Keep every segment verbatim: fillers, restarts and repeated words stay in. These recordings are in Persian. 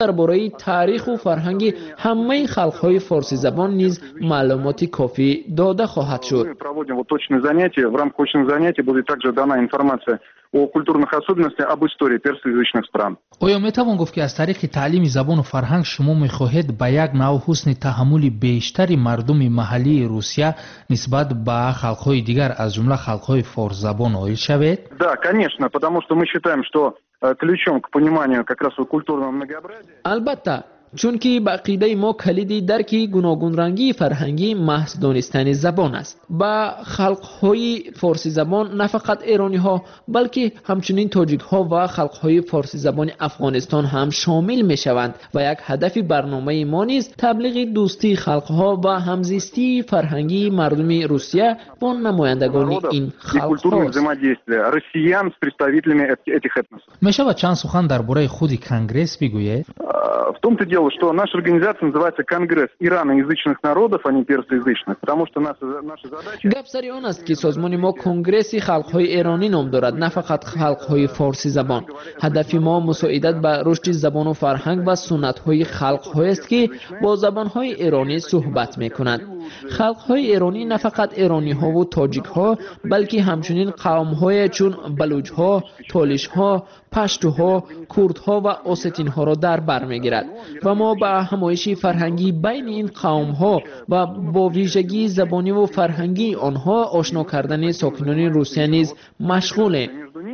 درباره تاریخ و فرهنگ همه خلق‌های فارسی زبان نیز معلومات کافی داده خواهد شد. Проводим вот точные занятия. В рамках очных занятий будет также дана информация о культурных особенностях, об истории персоязычных стран. آیا میتوان گفت که از طریق تعلیم زبان و فرهنگ شما میخواهید به یک نوع حسن تحمل بیشتر مردم محلی روسیه نسبت به خلق‌های دیگر از جمله خلق‌های فارس زبان آیل شوید؟ Да, конечно, потому что мы считаем, что ключом к пониманию как раз культурного многообразия. البته چون که به عقیده ما کلید درک گوناگون رنگی فرهنگی محض دانستن زبان است. با خلق‌های فارسی زبان نه فقط ایرانی ها بلکه همچنین تاجیک ها و خلق‌های فارسی زبان افغانستان هم شامل می شوند و یک هدف برنامه ما نیز تبلیغ دوستی خلق‌ها و همزیستی فرهنگی مردم روسیه با نمایندگان این خلق‌ها است. می شود چند سخن درباره خود کنگره بگویید؟ В том-то дело, что наша организация называется Конгресс ираноязычных народов, а не персоязычных, потому что наша, наша задача... گپ سر آن است که سازمان ما کنگرس خلق‌های ایرانی نام دارد، نه فقط خلق‌های فارسی زبان. هدف ما مساعدت به رشد زبان و فرهنگ و سنت‌های خلق‌های است که با زبان‌های ایرانی صحبت می‌کنند. خلق‌های ایرانی نه فقط ایرانی‌ها و تاجیک‌ها بلکه همچنین قوم‌های چون بلوچ‌ها، تالش‌ها، پشتوها، کردها و اوستین‌ها را در بر می‌گیرد و ما با همایش فرهنگی بین این قوم‌ها و با ویژگی زبانی و فرهنگی آنها آشنا کردن ساکنان روسیه نیز مشغولیم.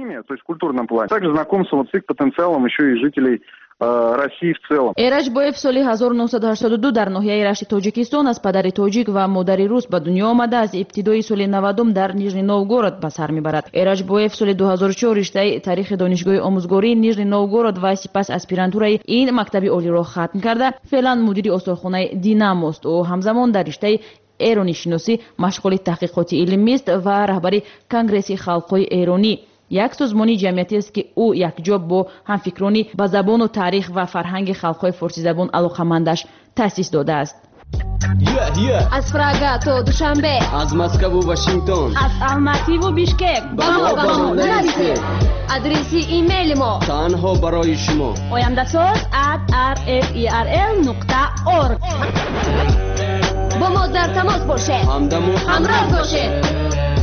России в целом. Эрашбоев соли ҳазору нуҳсаду ҳаштоду ду дар ноҳияи Рашти Тоҷикистон аз падари тоҷик ва модари рус ба дунё омада аз ибтидои соли навадум дар Нижний Новгород ба сар мебарад. Эрашбоев соли ду ҳазору чор риштаи таърихи донишгоҳи омӯзгории Нижний Новгород ва сипас аспирантураи ин мактаби олиро хатм карда, феълан мудири осорхонаи Динамост. Ӯ ҳамзамон дар риштаи эронишиносӣ машғули таҳқиқоти илмист ва раҳбари Конгресси халқҳои эронӣ. یک سازمانی جمعیتی است که او یکجا با همفکرانی با زبان و تاریخ و فرهنگ خلق‌های فارسی زبان علاقه‌مندش تأسیس داده است. Yeah, yeah. از پراگ تا دوشنبه، از مسکو و واشنگتن، از الماتی و بیشکک، با ما با ما نرسید. آدرسی ایمیل ما تنها برای شما oyandasaz at r f e r l نقطه org. با ما در تماس باشید، همدم و همراه باشید.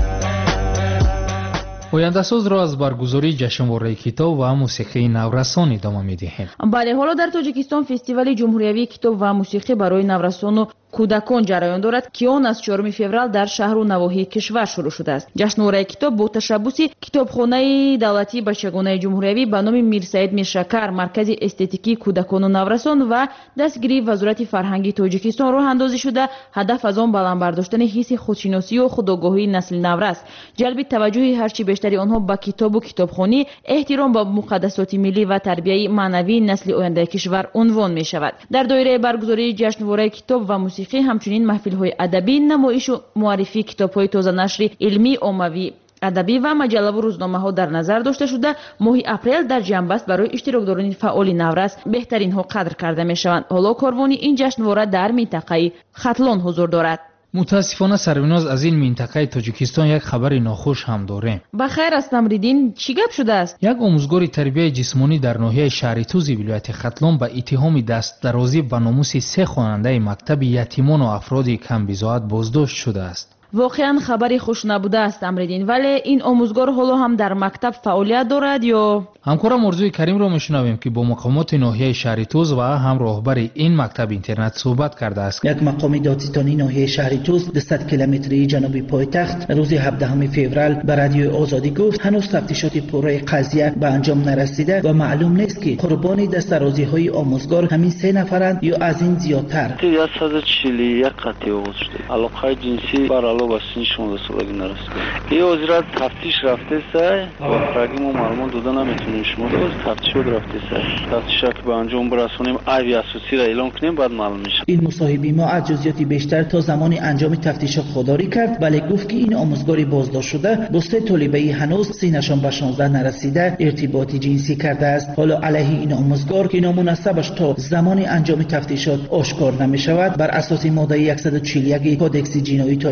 ояндасоз ро аз баргузории ҷашнвораи китоб ва мусиқии наврасон идома медиҳем. бале ҳоло дар тоҷикистон фестивали ҷумҳуриявии китоб ва мусиқӣ барои наврасону кӯдакон ҷараён дорад ки он аз чоруми феврал дар шаҳру навоҳии кишвар шурӯъ шудааст. ҷашнвораи китоб бо ташаббуси китобхонаи давлатии бачагонаи ҷумҳуриявӣ ба номи Мирсаид Миршакар, маркази эстетикии кӯдакону наврасон ва дастгирии вазорати фарҳанги тоҷикистон роҳ андозӣ шуда, ҳадаф аз он баландбардоштани ҳисси худшиносию худогоҳии насли наврас, ҷалби таваҷҷӯҳи ҳарчи бештари онҳо ба китобу китобхонӣ, эҳтиром ба муқаддасоти миллӣ ва тарбияи маънавии насли ояндаи кишвар унвон мешавад. дар доираи баргузории ҷашнвораи китоб ва мусиқӣ ҳамчунин маҳфилҳои адабӣ, намоишу муаррифӣ, китобҳои тозанашри илмӣ, оммавӣ адабӣ ва маҷаллаву рӯзномаҳо дар назар дошта шуда, моҳи апрел дар ҷанбаст барои иштирокдорони фаъоли наврас беҳтаринҳо қадр карда мешаванд. ҳоло корвони ин ҷашнвора дар минтақаи Хатлон ҳузур дорад. мутаассифона сарвиноз аз ин минтақаи тоҷикистон як хабари нохуш ҳам дорем. ба хайр аст Намриддин, чӣ гап шудааст? як омӯзгори тарбияи ҷисмонӣ дар ноҳияи шаҳри Тузи вилояти Хатлон ба иттиҳоми дастдарозӣ ба номуси се хонандаи мактаби ятимону афроди камбизоат боздошт шудааст. воқеан хабари хуш набудааст Амриддин, вале ин омӯзгор ҳоло ҳам дар мактаб фаъолият дорад ё? ҳамкорам Орзуи Каримро мешунавем ки бо мақомоти ноҳияи шаҳри Туз ва ҳам роҳбари ин мактаби интернат суҳбат кардааст. як мақоми додситони ноҳияи шаҳри Туз дусад километрии ҷануби пойтахт рӯзи ҳабдаҳуми феврал ба радиои Озодӣ гуфт ҳанӯз тафтишоти пурраи қазия ба анҷом нарасида ва маълум нест ки қурбони дастарозиҳои омӯзгор ҳамин се нафаранд ё аз ин зиёдтар. сад и чил и як қатъи оғоз шуда. алоқаи ҷинсӣ бар алоқ ба синни шонздаҳ солагӣ нарасида. ин ҳозират тафтиш рафтесай ва фраги мо маълумот дода наметонем шумо боз тафтишот рафтесай. тафтиша ки ба анҷом бирасонем айби асосиро эълон кунем баъд маълум мешавад. ин мусоҳиби мо аз ҷузъиёти бештар то замони анҷоми тафтишот худдорӣ кард, вале гуфт ки ин омӯзгори боздоштшуда бо се толибаи ҳанӯз синнашон ба шонздаҳ нарасида иртиботи ҷинсӣ кардааст. ҳоло алайҳи ин омӯзгор ки номунасабаш то замони анҷоми тафтишот ошкор намешавад, бар асоси моддаи яксаду чил и як кодекси ҷиноии Тоҷикистон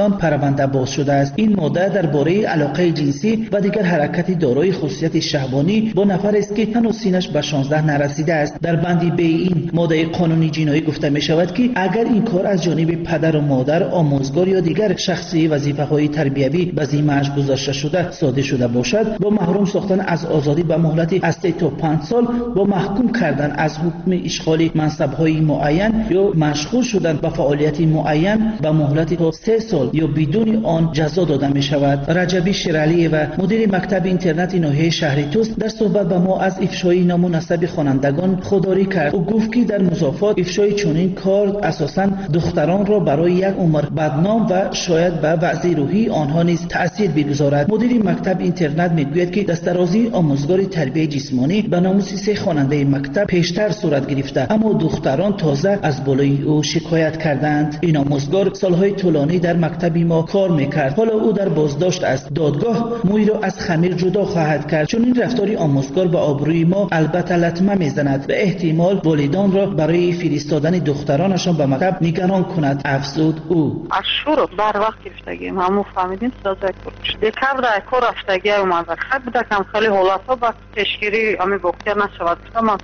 تاجیکستان پرونده باز شده است. این ماده درباره علاقه جنسی و دیگر حرکتی دارای خصوصیت شهوانی با نفر است که هنوز سینش به شانزده نرسیده است. در بند به این ماده قانونی جنایی گفته می شود که اگر این کار از جانب پدر و مادر، آموزگار یا دیگر شخصی وظیفه‌های تربیوی به ذمه‌اش گذاشته شده صادر شده باشد، با محروم ساختن از آزادی به مهلت از سه تا پنج سال، با محکوم کردن از حکم اشغال منصب‌های معین یا مشغول شدن به فعالیت معین به مهلت تا سه سال یا بدون آن جزا داده می شود. رجبی شیرعلی و مدیر مکتب اینترنت ناحیه شهر توس در صحبت به ما از افشای نام و نسب خوانندگان خودداری کرد. او گفت که در مضافات افشای چنین کار اساساً دختران را برای یک عمر بدنام و شاید به وضع روحی آنها نیز تأثیر بگذارد. مدیر مکتب اینترنت میگوید که دسترازی آموزگار تربیت جسمانی به ناموس سه خواننده مکتب پیشتر صورت گرفته، اما دختران تازه از بالای او شکایت کردند. این آموزگار سالهای طولانی در مکتبی ما کار میکرد، حالا او در بازداشت است. دادگاه موی را از خمیر جدا خواهد کرد، چون این رفتاری آموزگار به آبروی ما البته لطمه میزند و احتمال والدان را برای فرستادن دخترانشان به مکتب نگران کند، افزود او. از شروع بر وقت گرفتگیم همو فهمیدیم سازه کرد دکبر کار رفتگی اومد خط بوده کم خیلی حالتا با تشکیری امی بکتر نشود اما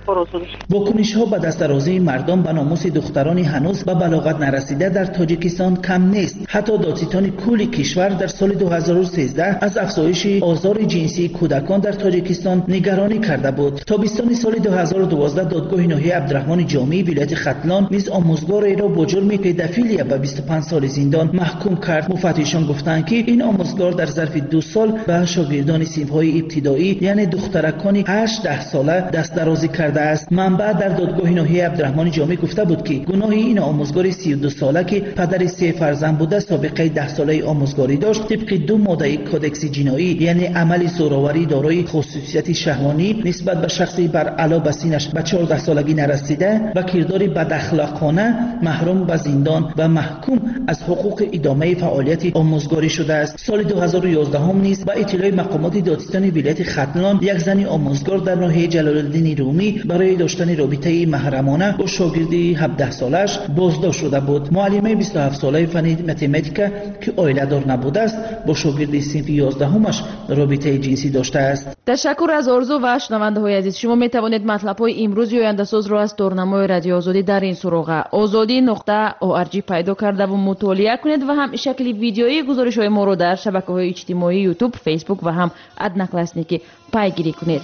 واکنش ها به دسترازی مردم به ناموس دختران هنوز به بلاغت نرسیده در تاجیکستان کم نیست. حتی دادستان کل کشور در سال دو هزار و سیزده از افزایش آزار جنسی کودکان در تاجیکستان نگرانی کرده بود. تابستان سال دو هزار و دوازده دادگاه ناحیه عبدالرحمن جامی ولایت ختلان نیز آموزگاری را با جرم پدافیلی به بیست و پنج سال زندان محکوم کرد. مفتشان گفتند که این آموزگار در ظرف دو سال به شاگردان صنف‌های ابتدایی یعنی دخترکان هشت ده ساله دسترازی کرده است. منبع در دادگاه ناحیه عبدالرحمن جامی گفته بود که گناه این آموزگار سی و دو ساله که پدر سه فرزند بوده سابقه ده ساله آموزگاری داشت طبق دو ماده کودکس جنایی یعنی عمل زورآوری دارای خصوصیت شهوانی نسبت به شخصی بر علا به سینش به چهارده سالگی نرسیده و کرداری بداخلاقانه محروم به زندان و محکوم از حقوق ادامه فعالیت آموزگاری شده است. سال دو هزار و یازده هم نیز با اطلاع مقامات دادستان ولایت ختلان یک زن آموزگار در ناحیه جلال الدین رومی برای داشتن رابطه محرمانه با شاگردی هفده سالش بازداشت شده بود. معلمه بیست و هفت ساله فن متمتیکا که عائله دار نبوده است با شاگرد صنف یازده همش رابطه جنسی داشته است. تشکر از آرزو و شنونده های عزیز. شما می توانید مطلب های امروز یا آینده ساز را از تورنمای رادیو آزادی در این سراغ آزادی نقطه او ار جی پیدا کرده و مطالعه کنید و هم شکلی ویدیویی گزارش های ما را در شبکه های اجتماعی یوتیوب، فیسبوک و هم ادنکلاسنیکی پیگیری کنید.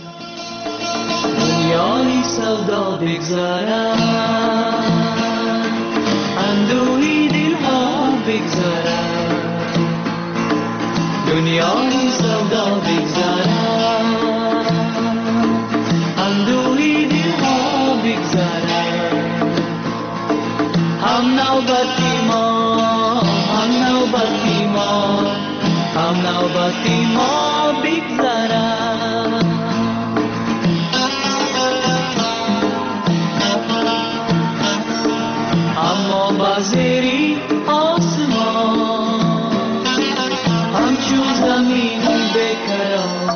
دنیای سودا بگذارم اندوهی دلها بگذارم دنیای سودا بگذارم اندوهی دلها بگذارم هم نوبتی ما هم نوبتی ما هم نوبتی ما بگذارم اما بازری آسمان همچون زمین بکرم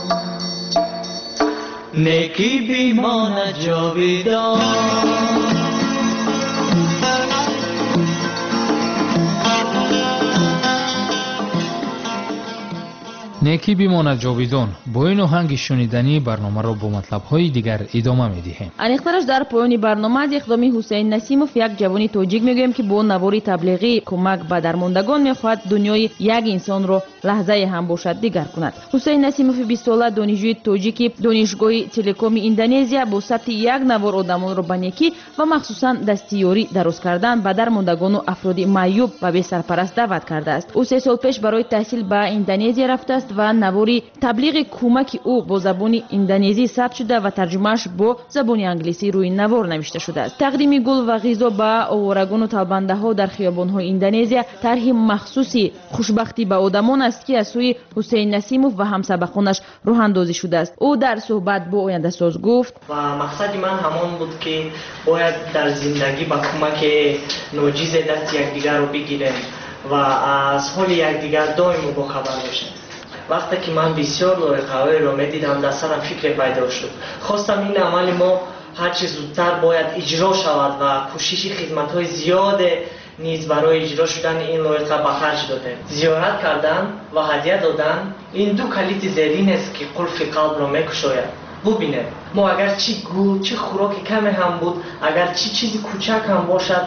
نیکی بیماند جاویدان نیکی بیماند جاویدان. با این آهنگ شنیدنی برنامه را با مطلب‌های دیگر ادامه می‌دهیم. انیخترش در پایان برنامه از اقدام حسین نسیموف یک جوانی تاجیک میگویم که با نواری تبلیغی کمک به درماندگان میخواهد دنیای یک انسان را لحظه هم باشد دیگر کند. حسین نسیموف بیست ساله دانشجوی تاجیکی دانشگاه تلکوم اندونزیا با ثبت یک نوار آدمان را به نیکی و مخصوصا دستیاری درست کردن به درماندگان و افراد معیوب و بی سرپرست دعوت کرده است. او سه سال پیش برای تحصیل به اندونزیا رفته است و نواری تبلیغ کمک او با زبان اندونزی ثبت شده و ترجمهش با زبان انگلیسی روی نوار نوشته شده است. تقدیم گل و غذا به آوارگان و طلبنده ها در خیابان‌های اندونزیا طرح مخصوصی خوشبختی به آدمان است که از سوی حسین نسیموف و همسبقانش راه اندازی شده است. او در صحبت با آینده ساز گفت و مقصد من همان بود که باید در زندگی با کمک ناجیز دست یکدیگر رو بگیریم و از حال یکدیگر دائم با خبر باشیم. وقتی که من بسیار لایحه‌های رو می‌دیدم در سرم فکر پیدا شد. خواستم این عمل ما هر چه زودتر باید اجرا شود و کوشش خدمت‌های زیاد نیز برای اجرا شدن این لایحه به خرج داده. زیارت کردن و هدیه دادن این دو کلید زرین است که قلف قلب را می‌گشاید. ببینید ما اگر چی گل چه خوراک کمی هم بود، اگر چی چیزی کوچک هم باشد،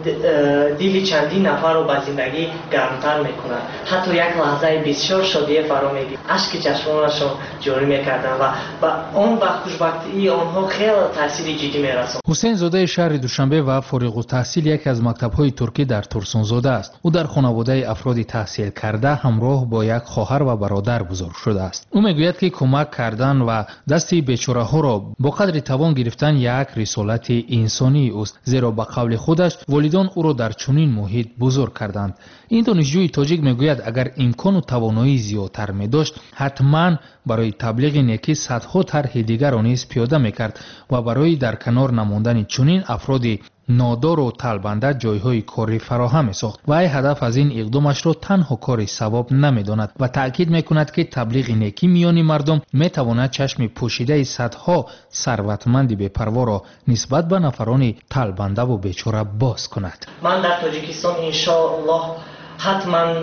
دیلی چندین نفر رو به زندگی گرمتر میکنه. حتی یک لحظه بسیار شادی فرا میگیرد، اشک چشمانشان جاری میکردن و به اون وقت خوشبختی آنها خیلی تاثیر جدی میرساند. حسین زاده شهر دوشنبه و فارغ التحصیل یک از مکتب‌های ترکی در ترسون زاده است. او در خانواده افرادی تحصیل کرده همراه با یک خواهر و برادر بزرگ شده است. او میگوید که کمک کردن و دستی بیچاره‌ها را با قدر توان گرفتن یک رسالت انسانی است، زیرا به قول خودش والدان او را در چنین محیط بزرگ کردند. این دانشجوی تاجیک میگوید اگر امکان و توانایی زیادتر می داشت حتما برای تبلیغ نیکی صدها طرح دیگر را نیز پیاده میکرد و برای در کنار نماندن چنین افرادی نادار و طلبنده جایهای کاری فراهم می‌ساخت و ای هدف از این اقدامش را تنها کاری ثواب نمی‌داند و تأکید می‌کند که تبلیغ نیکی میان مردم می‌تواند چشم پوشیده صدها ثروتمند بی‌پروا را نسبت به نفران طلبنده و بیچاره باز کند. من در تاجیکستان ان شاء الله حتما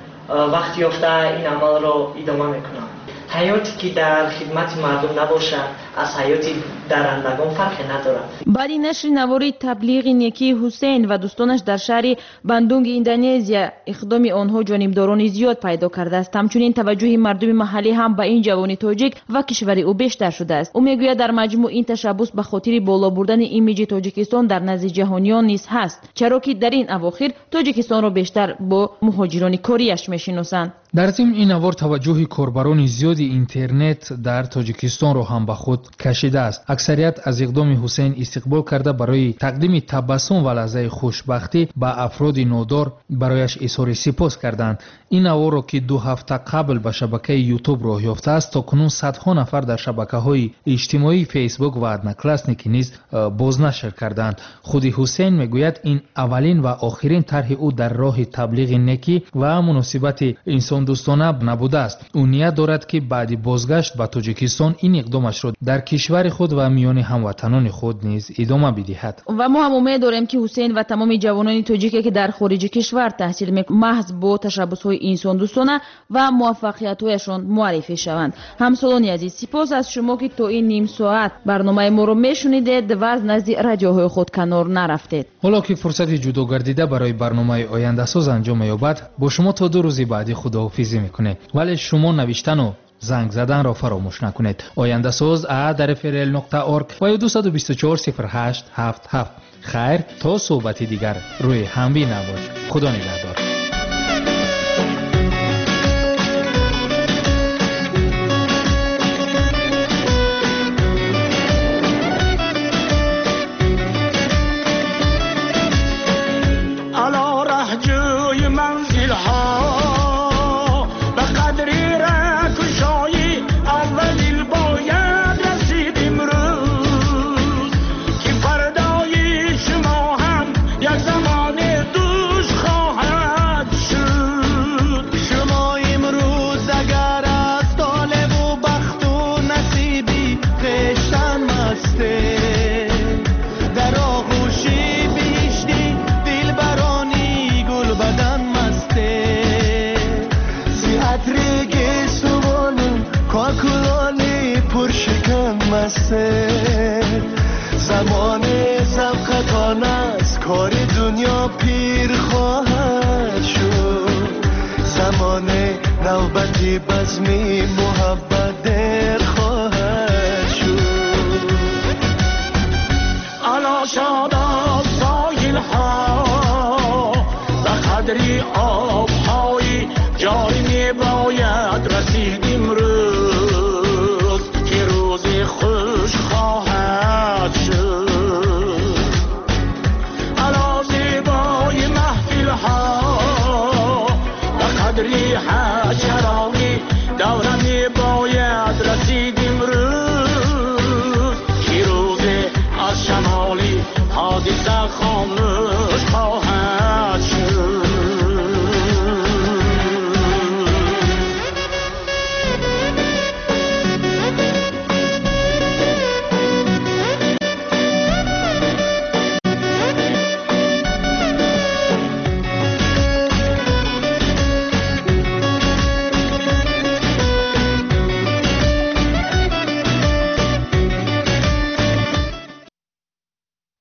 وقت یافته این عمل را ادامه می‌کنم. حیاتی که در خدمت مردم نباشد از حیاتی درندگان فرقی ندارد. بعد نشر نواری تبلیغ نیکی حسین و دوستانش در شهر بندونگ اندونزیا اقدام آنها جانبداران زیاد پیدا کرده است. همچنین توجه مردم محلی هم به این جوان تاجیک و کشوری او بیشتر شده است. او میگوید در مجموع این تشبث به خاطر بالا بردن ایمیج تاجیکستان در نزد جهانیان نیز هست، چرا که در این اواخر تاجیکستان را بیشتر با مهاجران کاریش میشناسند. در ضمن این نوار توجه کاربران زیادی اینترنت در تاجیکستان را هم به خود کشیده است. اکثریت از اقدام حسین استقبال کرده برای تقدیم تبسم و لحظه خوشبختی به افراد نادار برایش اظهار سپاس کردند. این نوار را که دو هفته قبل به شبکه یوتیوب راه یافته است تا کنون صدها نفر در شبکه‌های اجتماعی فیسبوک و ادناکلاسنیک نیز بازنشر کردند. خود حسین میگوید این اولین و آخرین طرح او در راه تبلیغ نیکی و مناسبت انسان دوستانه نبوده است. او نیت دارد که بعد بازگشت به تاجیکستان این اقدامش را در کشور خود و میان هموطنان خود نیز ادامه بدهد. و ما هم امید داریم که حسین و تمام جوانان تاجیکی که در خارج کشور تحصیل میکنند محض با تشبث‌های انسان دوستانه و موفقیت‌هایشان معرفی شوند. همسالان عزیز، سپاس از شما که تا این نیم ساعت برنامه ما رو میشنیدید و از نزد رادیوهای خود کنار نرفتید. حالا که فرصت جدا گردیده برای برنامه آینده ساز انجام یابد، با شما تا دو روز بعدی خداحافظی میکنه. ولی شما نوشتن و زنگ زدن را فراموش نکنید. آینده ساز ا در فرل نقطه اورگ و دو دو چهار صفر هشت هفت هفت. خیر تا صحبت دیگر روی همبین نباش. خدا نگهدار. زمان زبخطان است، کار دنیا پیر خواهد شد. زمان نوبتی بزمی محبت در خواهد شد. علا شادا ساحل ها و قدری آب های جاری می باید